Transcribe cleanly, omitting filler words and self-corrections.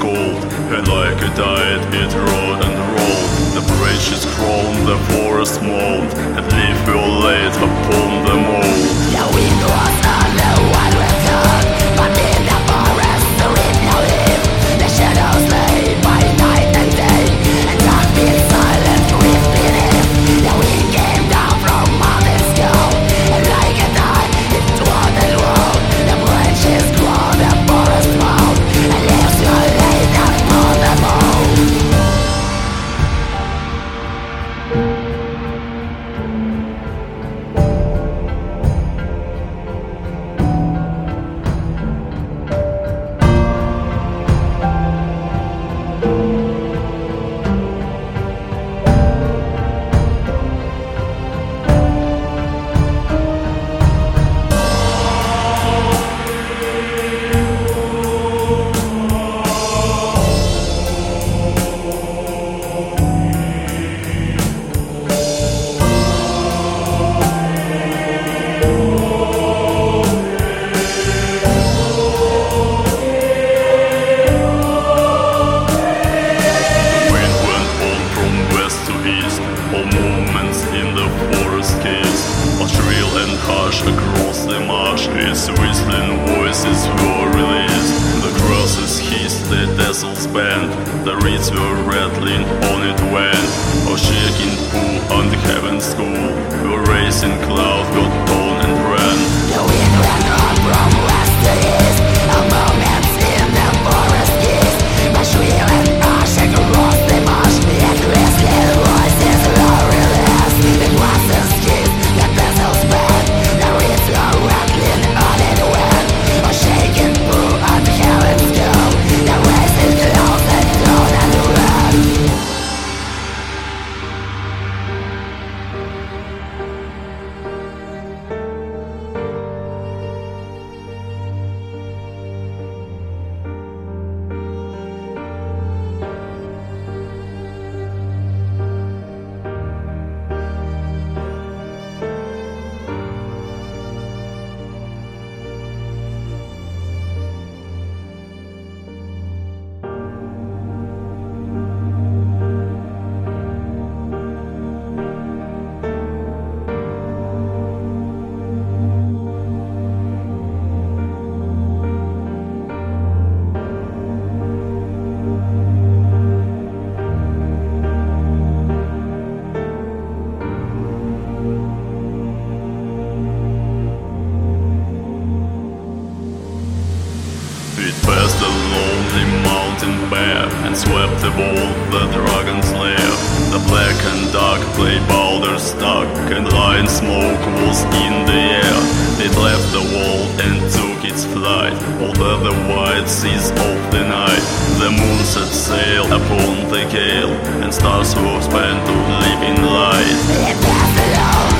cold, and like a tide it rode and rolled. The branches groaned, the forest moaned, and leaf were laid upon the mold. The wind was on the one return, but in the forest there is no leaf. The shadows lay by night and day, and dark being silent with beneath. The wind came down from mountain sky, and like a tide it turned and rolled. The branches groaned, the forest moaned, and leaves were laid upon the mold. All movements in the forest kissed, but shrill and harsh across the marsh. Its whistling voices were released. The grasses hissed, the tassels bent, the reeds were rattling on it when a shaking pool on the heaven's school. A racing cloud got on and ran. The wind ran on from west to east. A moments in the forest kissed, but shrill and harsh across the marsh. Yet whistling voices were released. The grasses kissed, the tassels bent, the reeds were rattling on it when a shaking pool on the heaven's school. The racing clouds had turned and ran. It passed a lonely mountain bare and swept the wall, the dragon's lair. The black and dark clay boulder stuck, and lion smoke was in the air. It left the wall and took its flight over the wide seas of the night. The moon set sail upon the gale, and stars were spent to live in light. It passed along